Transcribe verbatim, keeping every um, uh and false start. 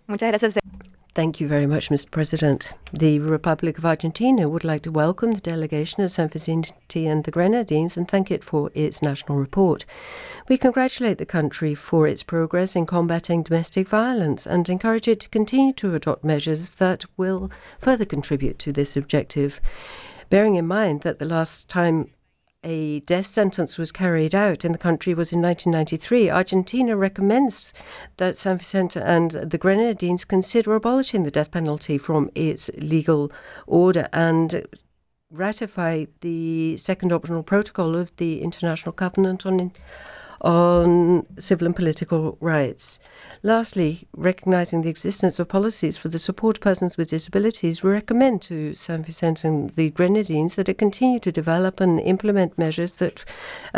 Muchas gracias. Thank you very much, Mister President. The Republic of Argentina would like to welcome the delegation of San Vicente and the Grenadines and thank it for its national report. We congratulate the country for its progress in combating domestic violence and encourage it to continue to adopt measures that will further contribute to this objective. Bearing in mind that the last time a death sentence was carried out in the country was in nineteen ninety-three, Argentina recommends that San Vicente and the Grenadines consider abolishing the death penalty from its legal order and ratify the second optional protocol of the International Covenant on on civil and political rights. Lastly, recognizing the existence of policies for the support of persons with disabilities, we recommend to San Vicente and the Grenadines that it continue to develop and implement measures that